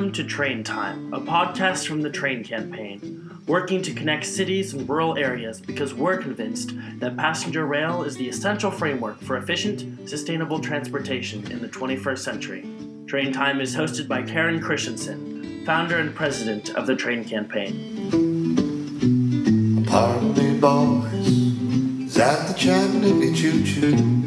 Welcome to Train Time, a podcast from the Train Campaign, working to connect cities and rural areas because we're convinced that passenger rail is the essential framework for efficient, sustainable transportation in the 21st century. Train Time is hosted by Karen Christensen, founder and president of the Train Campaign. Pardon me, boys, is that the Chattanooga choo-choo?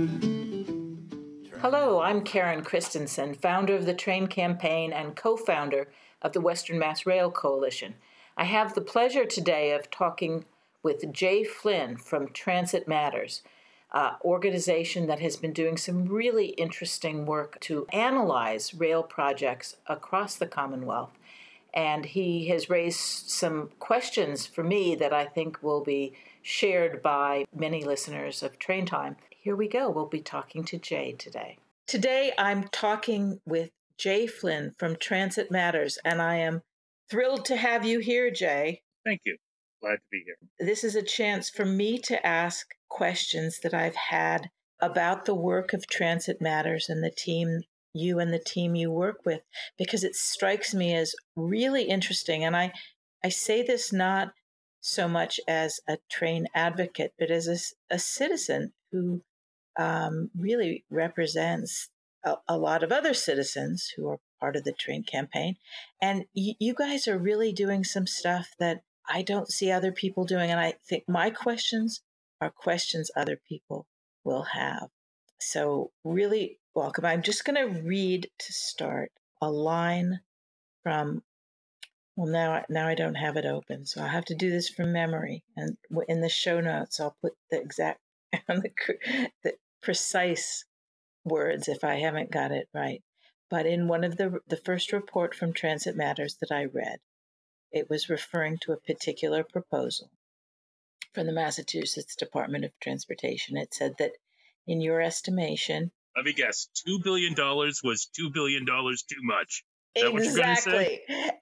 Hello, I'm Karen Christensen, founder of the Train Campaign and co-founder of the Western Mass Rail Coalition. I have the pleasure today of talking with Jay Flynn from Transit Matters, an organization that has been doing some really interesting work to analyze rail projects across the Commonwealth. And he has raised some questions for me that I think will be shared by many listeners of Train Time. Here we go. We'll be talking to Jay today. Today, I'm talking with Jay Flynn from Transit Matters, and I am thrilled to have you here, Jay. Thank you. Glad to be here. This is a chance for me to ask questions that I've had about the work of Transit Matters and the team you work with, because it strikes me as really interesting. And I say this not so much as a train advocate, but as a citizen who really represents a lot of other citizens who are part of the Train Campaign. And you guys are really doing some stuff that I don't see other people doing. And I think my questions are questions other people will have. So really welcome. I'm just going to read to start a line from, well, now I don't have it open, so I'll have to do this from memory. And in the show notes, I'll put the exact, the precise words if I haven't got it right. But in one of the first report from Transit Matters that I read, it was referring to a particular proposal from the Massachusetts Department of Transportation. It said that, in your estimation, let me guess, $2 billion was $2 billion too much. Is that what you're going to say?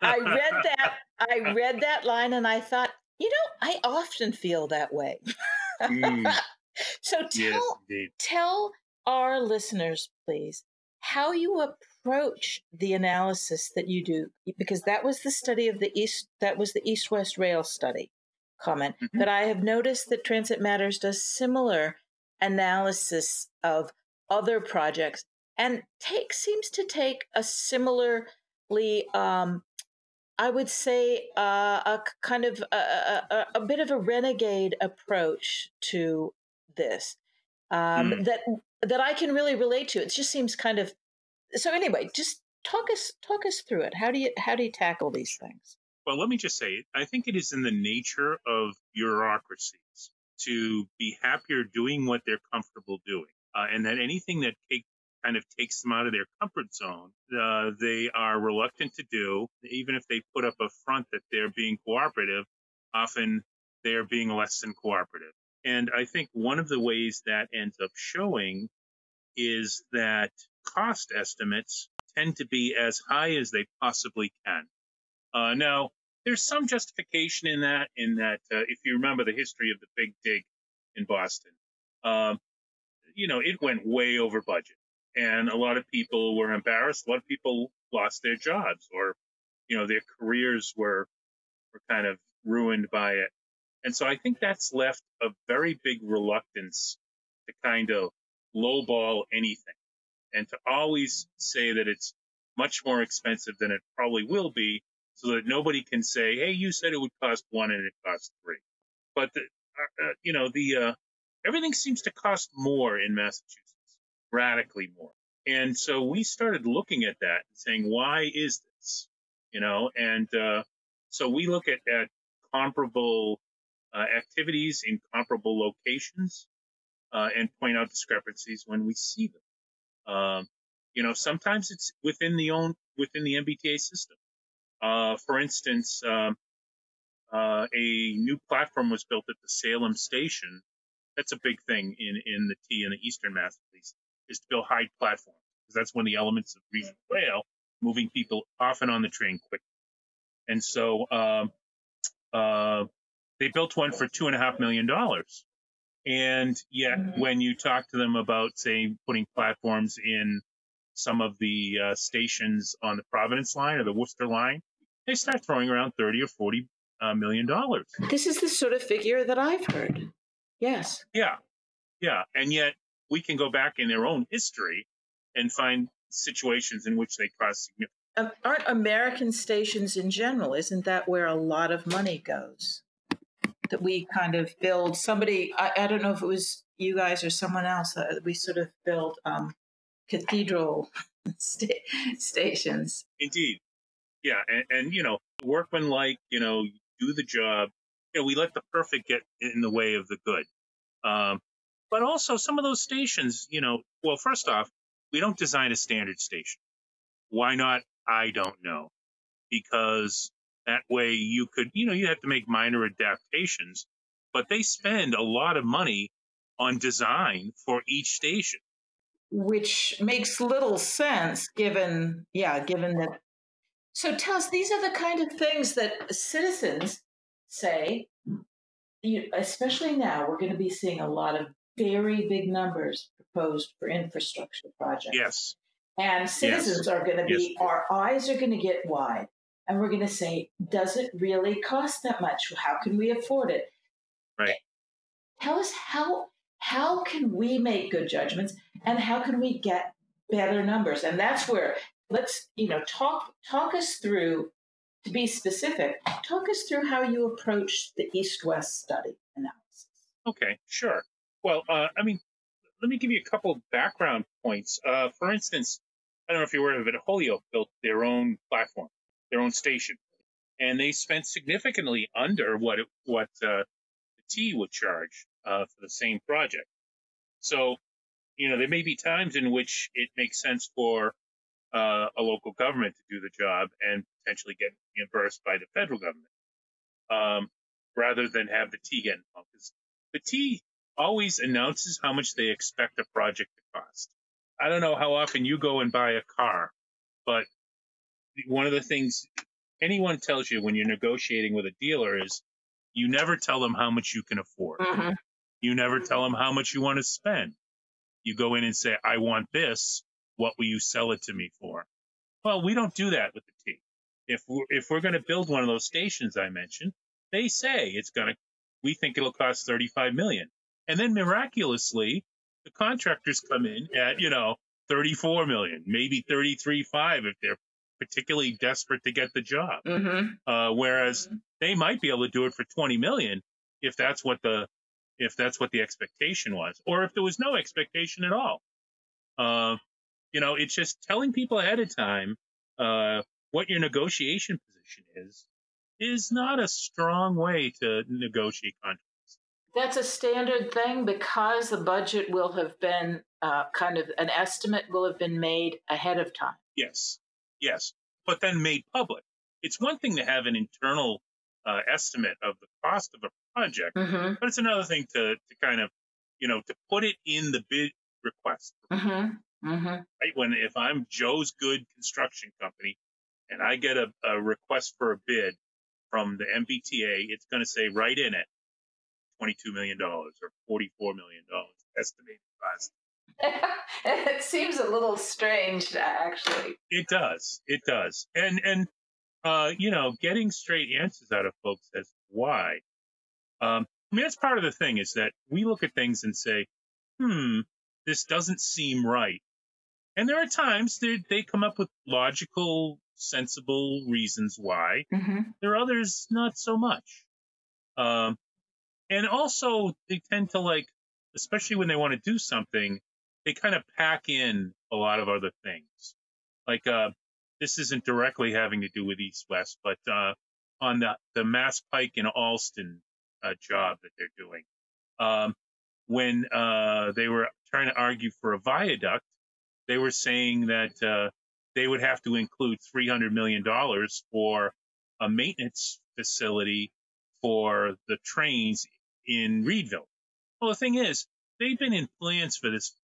I read that line and I thought, I often feel that way. So tell our listeners, please, how you approach the analysis that you do, because that was the study of the East-West Rail study comment. Mm-hmm. But I have noticed that Transit Matters does similar analysis of other projects and seems to take a similarly, I would say, a kind of a bit of a renegade approach to this that I can really relate to. It just seems kind of so. Anyway, just talk us through it. How do you tackle these things? Well, let me just say, I think it is in the nature of bureaucracies to be happier doing what they're comfortable doing, and that anything that takes them out of their comfort zone, they are reluctant to do. Even if they put up a front that they're being cooperative, often they're being less than cooperative. And I think one of the ways that ends up showing is that cost estimates tend to be as high as they possibly can. Now, there's some justification in that if you remember the history of the Big Dig in Boston, it went way over budget. And a lot of people were embarrassed. A lot of people lost their jobs, or, their careers were kind of ruined by it. And so I think that's left a very big reluctance to kind of lowball anything and to always say that it's much more expensive than it probably will be, so that nobody can say, hey, you said it would cost $1 and it cost $3. But, everything seems to cost more in Massachusetts, radically more. And so we started looking at that and saying, why is this? And so we look at comparable activities in comparable locations and point out discrepancies when we see them. Sometimes it's within the MBTA system. For instance, a new platform was built at the Salem station. That's a big thing in the Eastern Mass, at least, is to build high platforms, because that's one of the elements of regional rail, moving people off and on the train quickly. And so they built one for $2.5 million. And yet, when you talk to them about, say, putting platforms in some of the stations on the Providence line or the Worcester line, they start throwing around 30 or 40 million dollars. This is the sort of figure that I've heard. Yes. Yeah, yeah, and yet we can go back in their own history and find situations in which they cost significant. Aren't American stations in general, isn't that where a lot of money goes? That we kind of build somebody, I don't know if it was you guys or someone else, we sort of build cathedral stations. Indeed. Yeah, and workmanlike, do the job. We let the perfect get in the way of the good. But also some of those stations, well, first off, we don't design a standard station. Why not? I don't know. Because that way you could, you have to make minor adaptations, but they spend a lot of money on design for each station. Which makes little sense given that. So tell us, these are the kind of things that citizens say, especially now, we're going to be seeing a lot of very big numbers proposed for infrastructure projects. Yes. And citizens are going to be, our eyes are going to get wide. And we're going to say, does it really cost that much? How can we afford it? Right. Tell us how can we make good judgments and how can we get better numbers? And that's where let's, talk us through, to be specific, talk us through how you approach the East-West study analysis. Okay, sure. Well, let me give you a couple of background points. For instance, I don't know if you're aware of it, Holyoke built their own platform, their own station, and they spent significantly under what the T would charge for the same project. So, there may be times in which it makes sense for a local government to do the job and potentially get reimbursed by the federal government, rather than have the T get involved. Because the T always announces how much they expect a project to cost. I don't know how often you go and buy a car, but one of the things anyone tells you when you're negotiating with a dealer is you never tell them how much you can afford. Mm-hmm. You never tell them how much you want to spend. You go in and say, I want this. What will you sell it to me for? Well, we don't do that with the T. If we're going to build one of those stations I mentioned, they say we think it'll cost $35 million. And then miraculously, the contractors come in at, $34 million, maybe $33.5 if they're particularly desperate to get the job. Mm-hmm. Whereas they might be able to do it for $20 million if that's what the expectation was, or if there was no expectation at all. It's just telling people ahead of time what your negotiation position is not a strong way to negotiate contracts. That's a standard thing because the budget will have been kind of an estimate will have been made ahead of time. Yes, but then made public. It's one thing to have an internal estimate of the cost of a project, mm-hmm. but it's another thing to kind of, to put it in the bid request. Mm-hmm. Mm-hmm. Right? If I'm Joe's Good Construction Company and I get a request for a bid from the MBTA, it's going to say right in it, $22 million or $44 million estimated cost. It seems a little strange, actually. It does. And getting straight answers out of folks as to why. That's part of the thing is that we look at things and say, this doesn't seem right. And there are times they come up with logical, sensible reasons why. Mm-hmm. There are others not so much. And also they tend to especially when they want to do something, they kind of pack in a lot of other things. This isn't directly having to do with East-West, but on the Mass Pike in Alston job that they're doing, when they were trying to argue for a viaduct, they were saying that they would have to include $300 million for a maintenance facility for the trains in Reedville. Well, the thing is, they've been in plans for this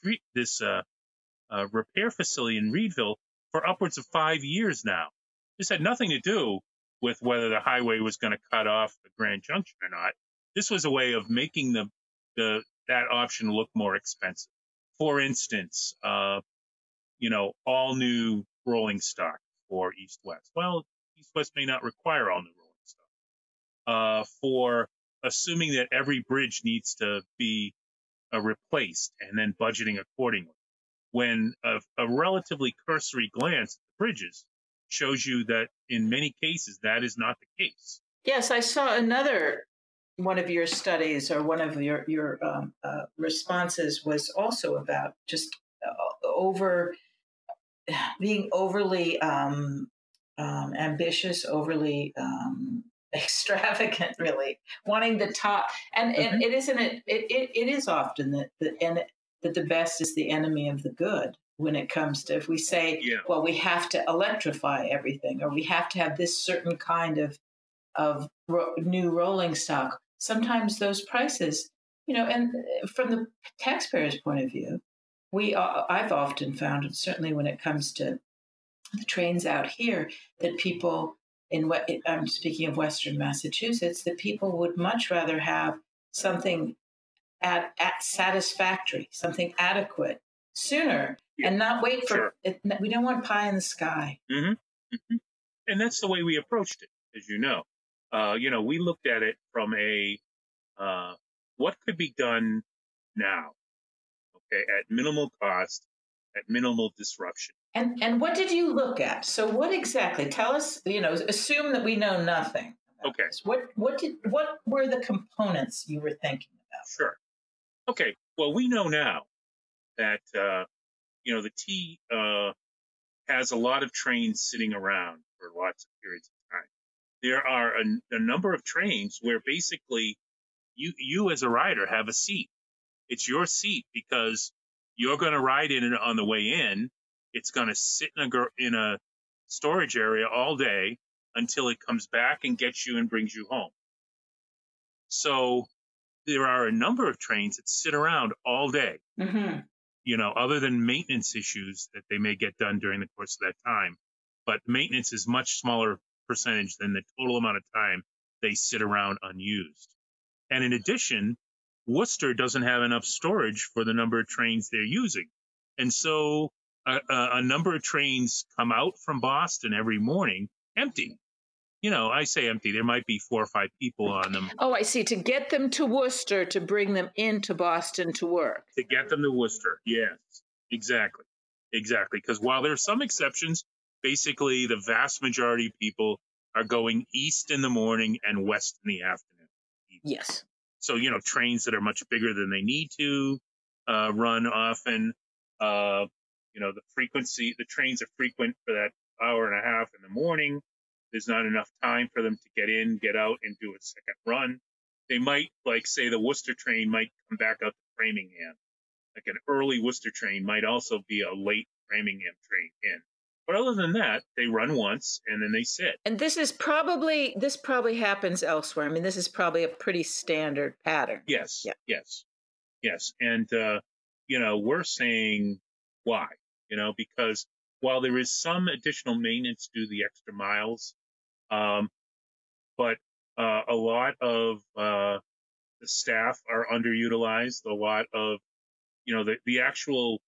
repair facility in Reedville for upwards of 5 years now. This had nothing to do with whether the highway was going to cut off the Grand Junction or not. This was a way of making that option look more expensive. For instance, all new rolling stock for East-West. Well, East-West may not require all new rolling stock. For assuming that every bridge needs to be replaced and then budgeting accordingly, when a relatively cursory glance at the bridges shows you that in many cases that is not the case. Yes, I saw another one of your studies, or one of your responses was also about just being overly ambitious, overly extravagant, really wanting the top. And it isn't it is often that the best is the enemy of the good when it comes to, if we say, well, we have to electrify everything, or we have to have this certain kind of new rolling stock. Sometimes those prices, and from the taxpayer's point of view, I've often found, and certainly when it comes to the trains out here, that people I'm speaking of Western Massachusetts, that people would much rather have something at satisfactory, something adequate sooner, and not wait for it. We don't want pie in the sky. Mm-hmm. Mm-hmm. And that's the way we approached it, as you know. We looked at it from what could be done now, okay, at minimal cost, at minimal disruption. And what did you look at? So what exactly? Tell us. Assume that we know nothing. Okay. This. What were the components you were thinking about? Sure. Okay. Well, we know now that the T has a lot of trains sitting around for lots of periods of time. There are a number of trains where basically you as a rider have a seat. It's your seat because you're going to ride in it on the way in. It's going to sit in a storage area all day until it comes back and gets you and brings you home. So there are a number of trains that sit around all day, other than maintenance issues that they may get done during the course of that time. But maintenance is much smaller percentage than the total amount of time they sit around unused. And in addition, Worcester doesn't have enough storage for the number of trains they're using. And so a number of trains come out from Boston every morning empty. I say empty. There might be 4 or 5 people on them. Oh, I see. To get them to Worcester, to bring them into Boston to work. To get them to Worcester, yes, exactly. Because while there are some exceptions, basically the vast majority of people are going east in the morning and west in the afternoon. Yes. So, trains that are much bigger than they need to run often. The frequency, the trains are frequent for that hour and a half in the morning. There's not enough time for them to get in, get out, and do a second run. They might, say the Worcester train might come back out to Framingham. Like an early Worcester train might also be a late Framingham train in. But other than that, they run once and then they sit. And this probably happens elsewhere. I mean, this is probably a pretty standard pattern. Yes. Yeah. Yes. And, we're saying why, because while there is some additional maintenance to the extra miles, but a lot of the staff are underutilized. A lot of, the actual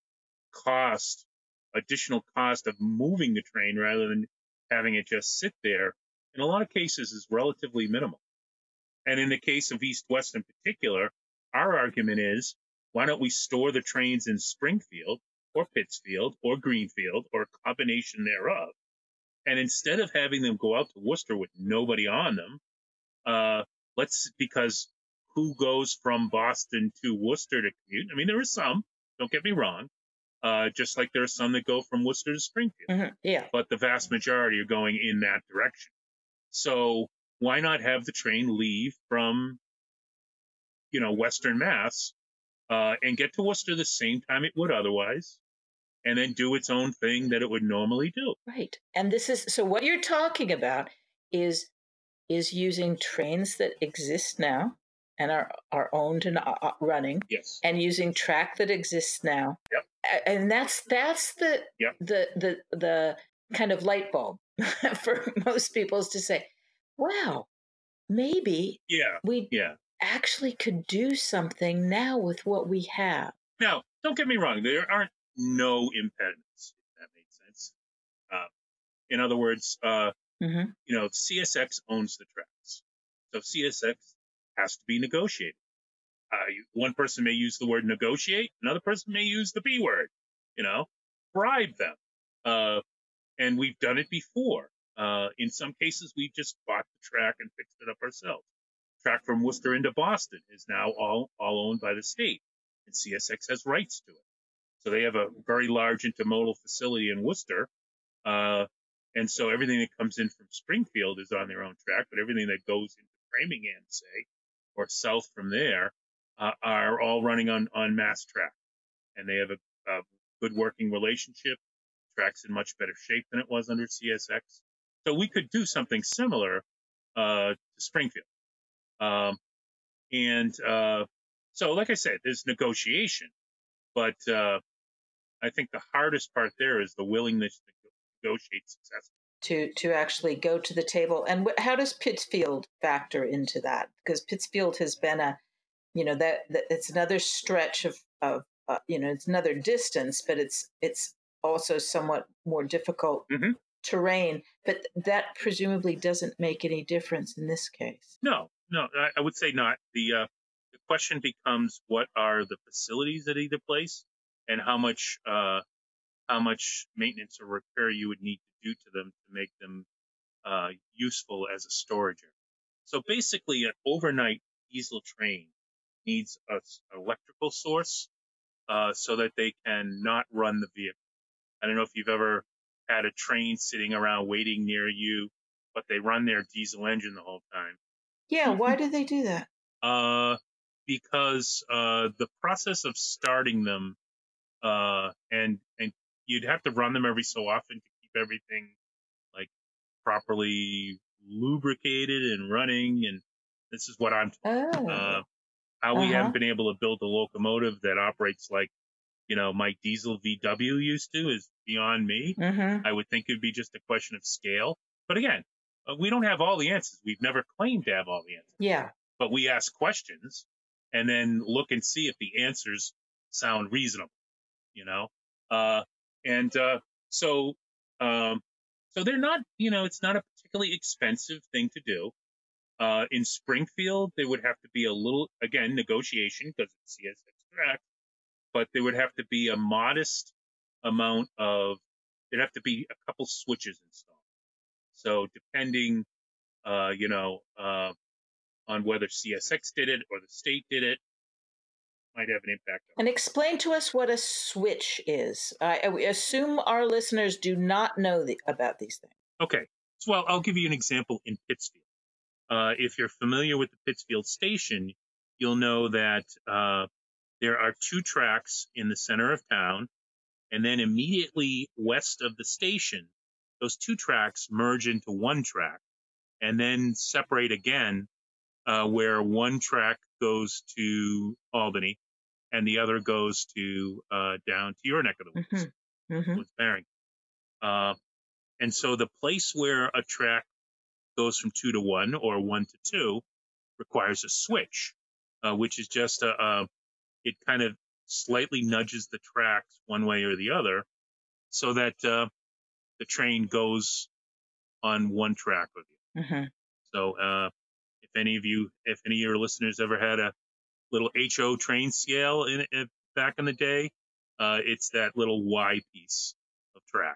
additional cost of moving the train rather than having it just sit there, in a lot of cases is relatively minimal. And in the case of East-West in particular, our argument is, why don't we store the trains in Springfield or Pittsfield or Greenfield or a combination thereof? And instead of having them go out to Worcester with nobody on them, because who goes from Boston to Worcester to commute? I mean, there are some, don't get me wrong, just like there are some that go from Worcester to Springfield. Mm-hmm. Yeah. But the vast majority are going in that direction. So why not have the train leave from, Western Mass and get to Worcester the same time it would otherwise, and then do its own thing that it would normally do. Right. And so what you're talking about is using trains that exist now and are owned and running. Yes. And using track that exists now. Yep. And that's the kind of light bulb for most people, is to say, wow, maybe we actually could do something now with what we have. Now, don't get me wrong. There aren't no impediments. In other words, Hmm. CSX owns the tracks, so CSX has to be negotiated. One person may use the word negotiate, another person may use the B word, bribe them. And we've done it before. In some cases, we just bought the track and fixed it up ourselves. Track from Worcester into Boston is now all owned by the state, and CSX has rights to it. So they have a very large intermodal facility in Worcester, and so everything that comes in from Springfield is on their own track, but everything that goes into Framingham, say, or south from there, are all running on Mass Track, and they have a good working relationship. Track's in much better shape than it was under CSX, so we could do something similar to Springfield. So, like I said, there's negotiation, but I think the hardest part there is the willingness to negotiate successfully. To actually go to the table. And how does Pittsfield factor into that? Because Pittsfield has been that it's another stretch of it's another distance, but it's also somewhat more difficult terrain. But that presumably doesn't make any difference in this case. No, I would say not. The question becomes, what are the facilities at either place, and how much maintenance or repair you would need to do to them to make them useful as a storage area. So basically, an overnight diesel train needs an electrical source so that they can not run the vehicle. I don't know if you've ever had a train sitting around waiting near you, but they run their diesel engine the whole time. Yeah, why do they do that? Because the process of starting them, and you'd have to run them every so often to keep everything like properly lubricated and running. And this is what I'm how we haven't been able to build a locomotive that operates like my diesel VW used to is beyond me. I would think it'd be just a question of scale. But again, we don't have all the answers. We've never claimed to have all the answers. Yeah. But we ask questions and then look and see if the answers sound reasonable, so they're not, it's not a particularly expensive thing to do. In Springfield, there would have to be a little, again, negotiation because it's CSX track, but there would have to be a modest amount of, there'd have to be a couple switches installed. So depending, on whether CSX did it or the state did it, might have an impact. And explain to us what a switch is. I assume our listeners do not know about these things. Okay. Well, I'll give you an example in Pittsfield. If you're familiar with the Pittsfield station, you'll know that there are two tracks in the center of town, and then immediately west of the station, those two tracks merge into one track and then separate again, where one track goes to Albany and the other goes to down to your neck of the woods, Woods Barrington. And so the place where a track goes from 2 to 1 or 1 to 2 requires a switch, which is just it kind of slightly nudges the tracks one way or the other so that the train goes on one track with you. So if any of your listeners ever had a little HO train scale back in the day, it's that little Y piece of track.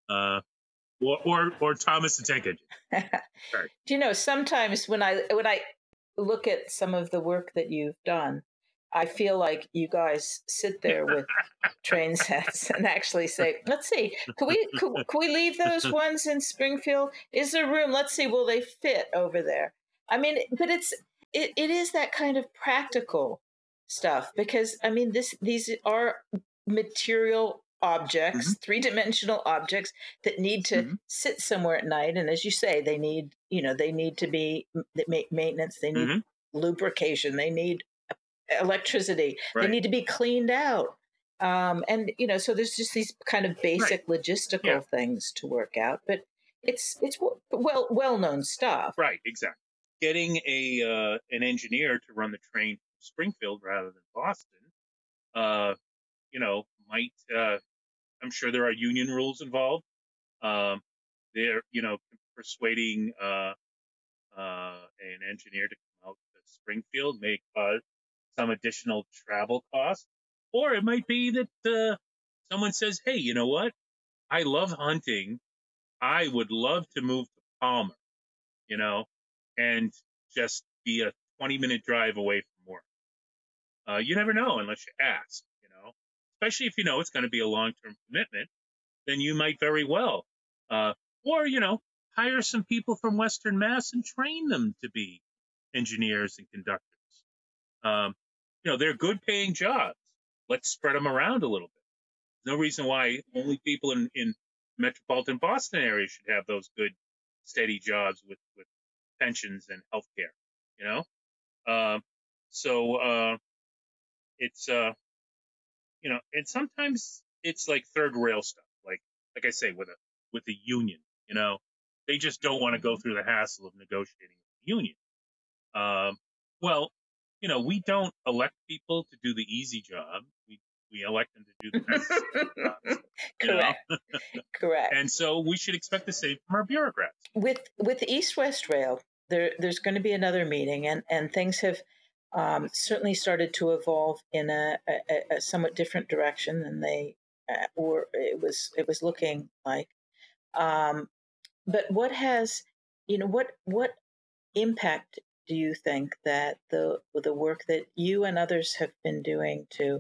Or Thomas the Tank Engine. Right. Sometimes when I look at some of the work that you've done, I feel like you guys sit there with train sets and actually say, let's see, could we leave those ones in Springfield? Is there room? Let's see, will they fit over there? I mean, but it is that kind of practical stuff because these are material objects, three-dimensional objects that need to sit somewhere at night, and as you say, they need to be maintenance, they need lubrication, they need electricity, they need to be cleaned out, and so there's just these kind of basic logistical things to work out, but it's well-known stuff. Right, exactly. Getting an engineer to run the train from Springfield rather than Boston, might I'm sure there are union rules involved. they're, persuading an engineer to come out to Springfield may cause some additional travel costs. Or it might be that someone says, hey, you know what? I love hunting. I would love to move to Palmer, and just be a 20-minute drive away from work. You never know unless you ask, especially if you know it's going to be a long-term commitment, then you might very well. Or, hire some people from Western Mass and train them to be engineers and conductors. They're good paying jobs. Let's spread them around a little bit. There's no reason why only people in metropolitan Boston area should have those good, steady jobs with pensions and health care, So it's, and sometimes it's like third rail stuff, like I say, with the union, they just don't want to go through the hassle of negotiating with the union. Well, we don't elect people to do the easy job. We elect them to do the necessary jobs. Correct. Correct. And so we should expect the same from our bureaucrats. With East West Rail, there's going to be another meeting, and things have certainly started to evolve in a somewhat different direction than they were. It was looking like. But what has, what impact do you think that the work that you and others have been doing to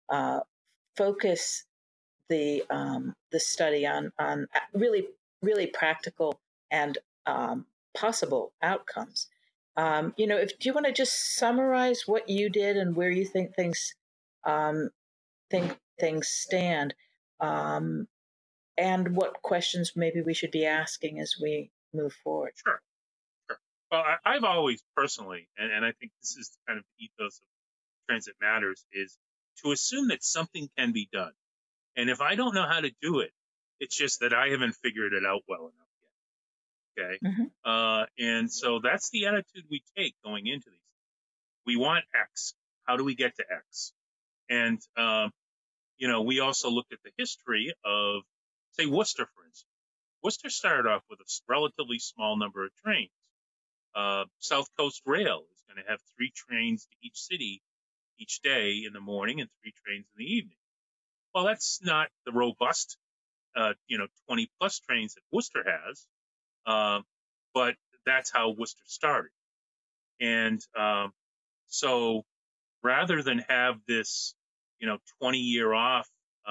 focus the study on really practical and possible outcomes? Do you want to just summarize what you did and where you think things stand, and what questions maybe we should be asking as we move forward? Sure. Well, I've always personally, and I think this is kind of the ethos of Transit Matters, is to assume that something can be done. And if I don't know how to do it, it's just that I haven't figured it out well enough yet. Okay. Mm-hmm. And so that's the attitude we take going into these. We want X. How do we get to X? And, we also looked at the history of, say, Worcester, for instance. Worcester started off with a relatively small number of trains. South Coast Rail is going to have 3 trains to each city each day in the morning and 3 trains in the evening. Well, that's not the robust, 20 plus trains that Worcester has, but that's how Worcester started. And so rather than have this, 20-year off,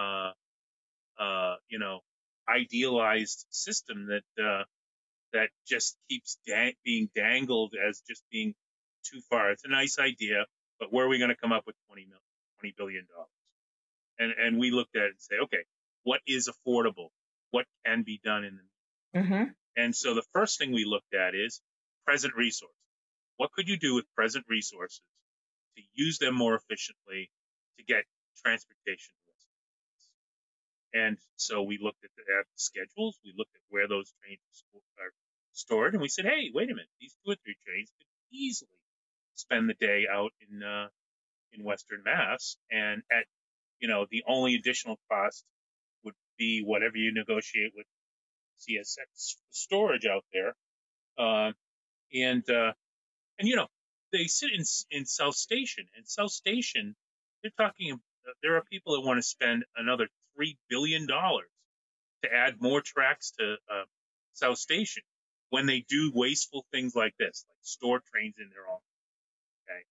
idealized system that just keeps being dangled as just being too far. It's a nice idea, but where are we going to come up with $20 billion? And we looked at it and say, okay, what is affordable? What can be done in the Mm-hmm. And so the first thing we looked at is present resources. What could you do with present resources to use them more efficiently to get transportation? And so we looked at the schedules, we looked at where those trains are stored, and we said, hey, wait a minute, these 2 or 3 trains could easily spend the day out in Western Mass, and at the only additional cost would be whatever you negotiate with CSX storage out there, and they sit in South Station, and South Station, there are people that want to spend another $3 billion to add more tracks to South Station when they do wasteful things like this, like store trains in their own. Okay,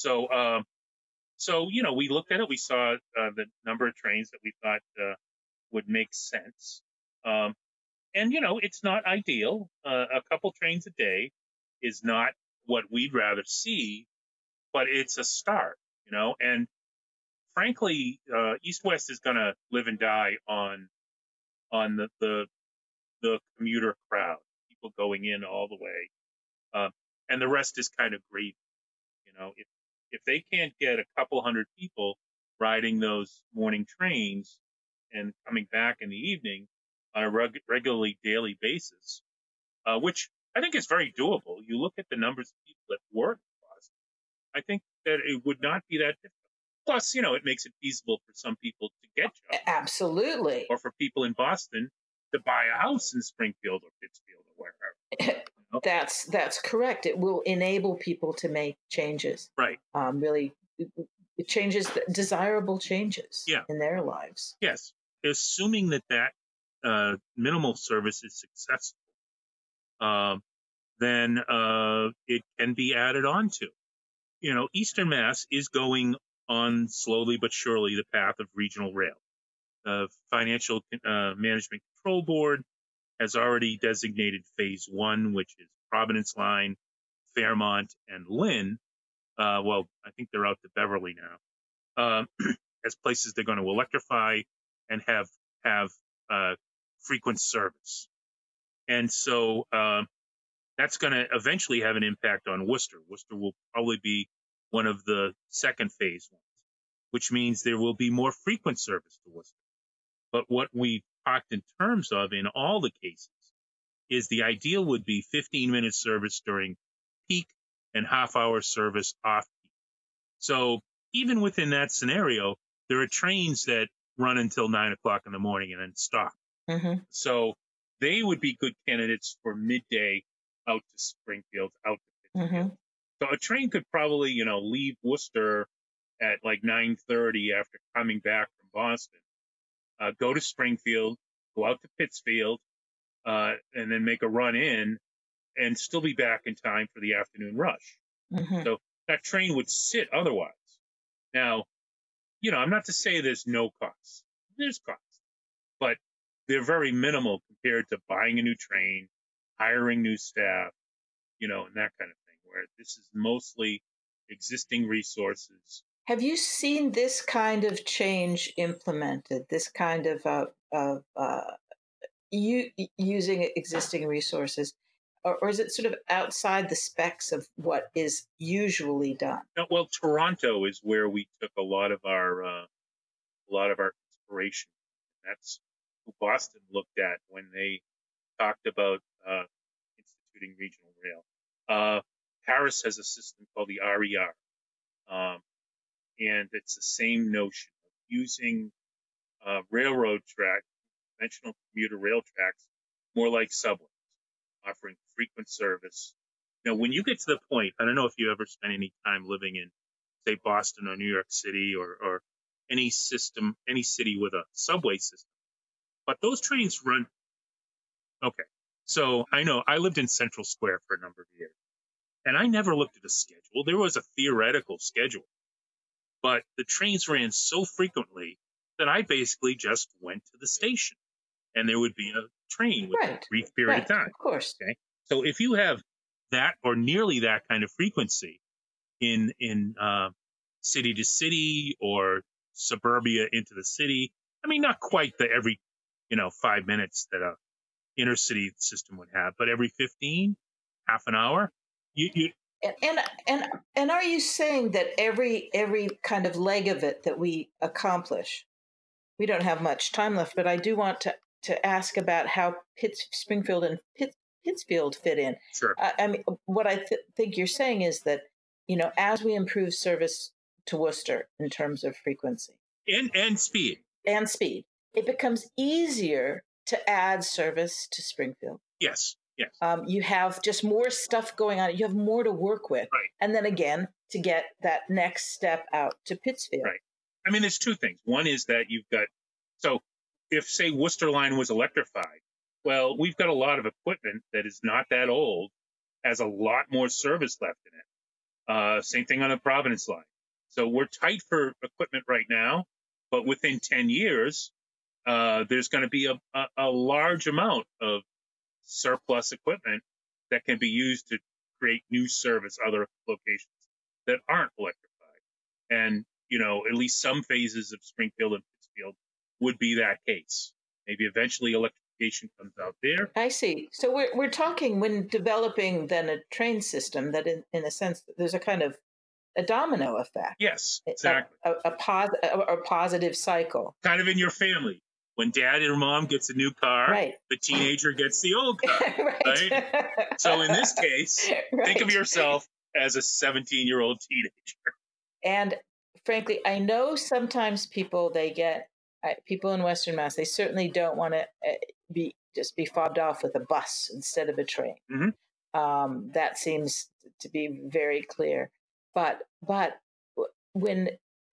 so we looked at it. We saw the number of trains that we thought would make sense, and it's not ideal. A couple trains a day is not what we'd rather see, but it's a start. And frankly, East West is going to live and die on the commuter crowd, people going in all the way, and the rest is kind of gravy. If they can't get a couple hundred people riding those morning trains and coming back in the evening on a regularly daily basis, which I think is very doable. You look at the numbers of people that work in Boston, I think that it would not be that difficult. Plus, it makes it feasible for some people to get jobs. Absolutely. Or for people in Boston to buy a house in Springfield or Pittsfield or wherever. That's correct. It will enable people to make changes. Right. Really, it changes, desirable changes Yeah. in their lives. Yes. Assuming that minimal service is successful, then it can be added on to. Eastern Mass is going on slowly but surely the path of regional rail. Financial Management Control Board has already designated Phase 1, which is Providence Line, Fairmont, and Lynn. Well, I think they're out to Beverly now, as places they're going to electrify and have frequent service. And so that's going to eventually have an impact on Worcester. Worcester will probably be one of the second phase ones, which means there will be more frequent service to Worcester. But what we talked in terms of in all the cases is the ideal would be 15-minute service during peak and half-hour service off peak. So even within that scenario, there are trains that run until 9 o'clock in the morning and then stop. Mm-hmm. So they would be good candidates for midday out to Springfield, out to Pittsfield. Mm-hmm. So a train could probably, leave Worcester at like 9:30 after coming back from Boston, go to Springfield, go out to Pittsfield, and then make a run in and still be back in time for the afternoon rush. Mm-hmm. So that train would sit otherwise. Now, I'm not to say there's no costs. There's costs, but they're very minimal compared to buying a new train, hiring new staff, and that kind of thing, where this is mostly existing resources. Have you seen this kind of change implemented, this kind of using existing resources, or is it sort of outside the specs of what is usually done? Well, Toronto is where we took a lot of our inspiration. That's who Boston looked at when they talked about instituting regional rail. Paris has a system called the RER, and it's the same notion of using railroad track, conventional commuter rail tracks, more like subways, offering frequent service. Now, when you get to the point, I don't know if you ever spent any time living in, say, Boston or New York City or any city with a subway system, but those trains run. Okay, so I know I lived in Central Square for a number of years, and I never looked at a schedule. There was a theoretical schedule, but the trains ran so frequently that I basically just went to the station, and there would be a train with a brief period of time. Of course. Okay, so if you have that or nearly that kind of frequency in city to city or suburbia into the city, I mean, not quite the every 5 minutes that a intercity system would have, but every 15, half an hour, you and are you saying that every kind of leg of it that we accomplish, we don't have much time left, but I do want to ask about how Springfield and Pittsfield fit in. Sure. I mean, what I think you're saying is that, as we improve service to Worcester in terms of frequency and speed, it becomes easier to add service to Springfield. Yes. You have just more stuff going on. You have more to work with. Right. And then again, to get that next step out to Pittsfield. Right. I mean, there's two things. One is that so if, say, Worcester line was electrified, well, we've got a lot of equipment that is not that old, has a lot more service left in it. Same thing on the Providence line. So we're tight for equipment right now, but within 10 years, there's going to be a large amount of surplus equipment that can be used to create new service other locations that aren't electrified. And, at least some phases of Springfield and Pittsfield would be that case. Maybe eventually electrification comes out there. I see. So we're talking, when developing then a train system, that in a sense there's a kind of a domino effect. Yes, exactly. A positive cycle. Kind of in your family. When dad or mom gets a new car, right, the teenager gets the old car. right. So in this case, right, think of yourself as a 17-year-old teenager. And frankly, I know sometimes people in Western Mass, they certainly don't want to be just be fobbed off with a bus instead of a train. That seems to be very clear. But when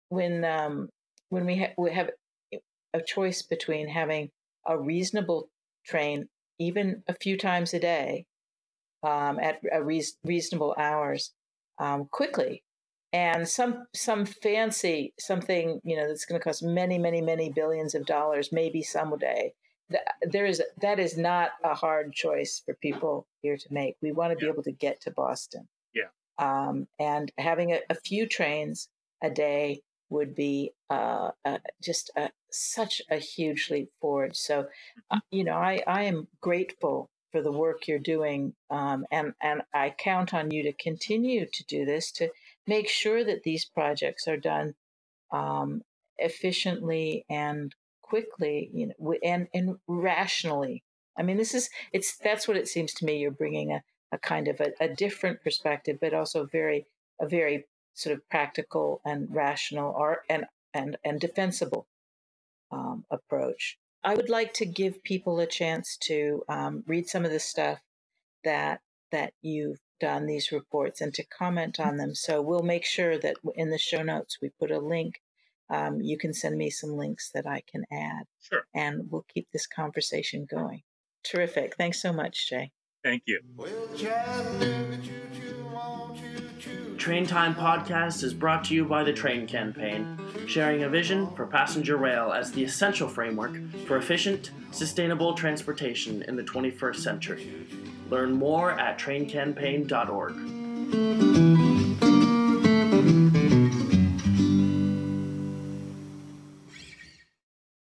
we have a choice between having a reasonable train, even a few times a day, at reasonable hours, quickly, and some fancy something, that's going to cost many billions of dollars, maybe someday. That is not a hard choice for people here to make. We want to be able to get to Boston. And having a few trains a day would be just such a huge leap forward. So, I am grateful for the work you're doing, and I count on you to continue to do this, to make sure that these projects are done efficiently and quickly, and rationally. I mean, that's what it seems to me. You're bringing a kind of a different perspective, but also a very sort of practical and rational and defensible approach. I would like to give people a chance to read some of the stuff that you've done, these reports, and to comment on them. So we'll make sure that in the show notes we put a link. You can send me some links that I can add. Sure. And we'll keep this conversation going. Terrific. Thanks so much, Jay. Thank you. Train Time Podcast is brought to you by the Train Campaign, sharing a vision for passenger rail as the essential framework for efficient, sustainable transportation in the 21st century. Learn more at traincampaign.org.